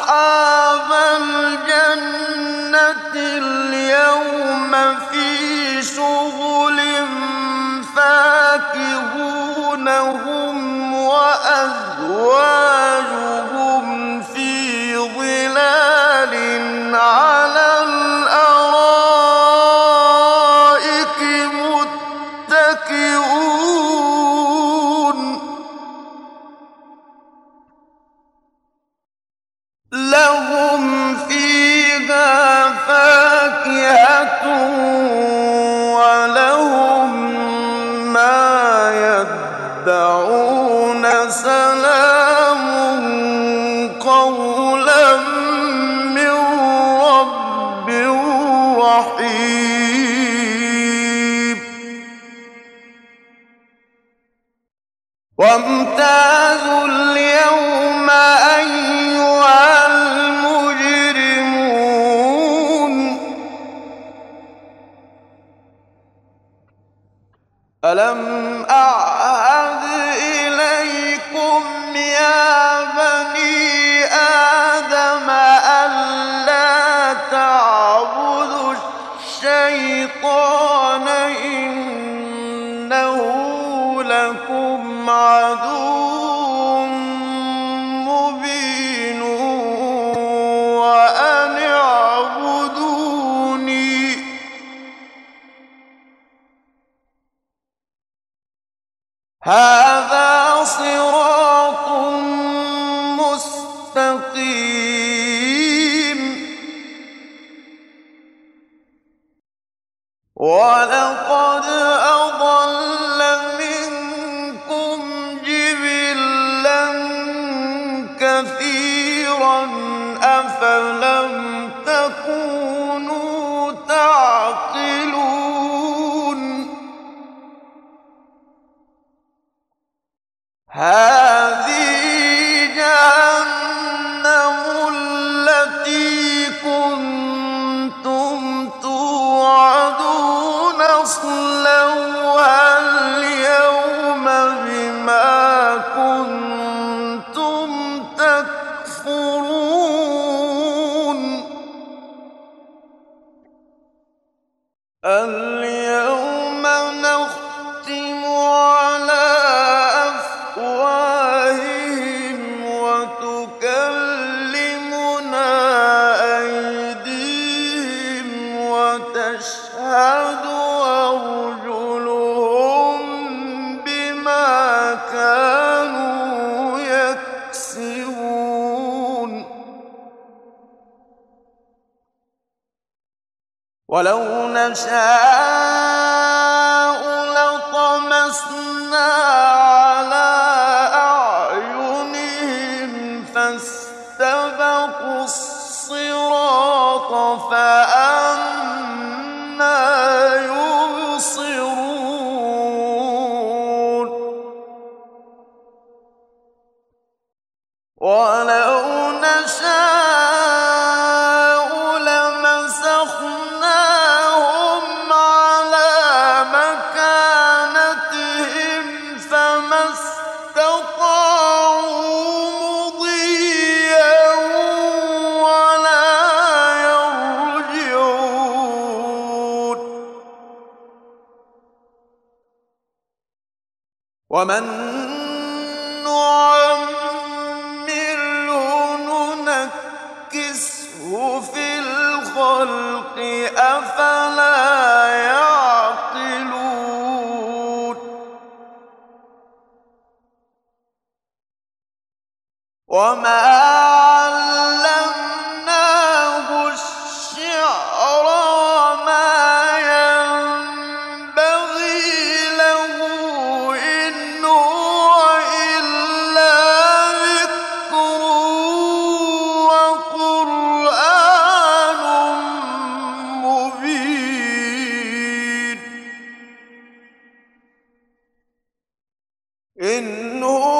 أصحاب الجنة اليوم في شغل فاكهون هم وأزواجهم في ظلال على الأرائك متكئون لهم فيها فاكهة ولهم ما يدعون سلام قولا من رب رحيم وامتازوا اليوم أيها المجرمون ألم أعهد إليكم يا بني آدم ألا تعبدوا الشيطان إنه لكم عدو مبين وأن اعبدوني هذا صراط مستقيم ولقد أضل منكم جبلا كثيرا أفلم تكونوا تعقلون هذه جهنم التي كنتم توعدون اصلوها اليوم بما كنتم تكفرون اليوم نختم على أفواههم وتكلمنا أيديهم وتشهد أرجلهم بما كانوا يكسبون ولو نشاء لطمسنا على أعينهم فاستبقوا الصراط فأنى يبصرون ولو نشاء لمسخناهم على مكانتهم فما استطاعوا مضيا ولا يرجعون ومن نعمره ننكسه في الخلق أفلا يعقلون وما علمناه الشعر وما ينبغي له إن هو إلا ذكر وقرآن مبين إن هو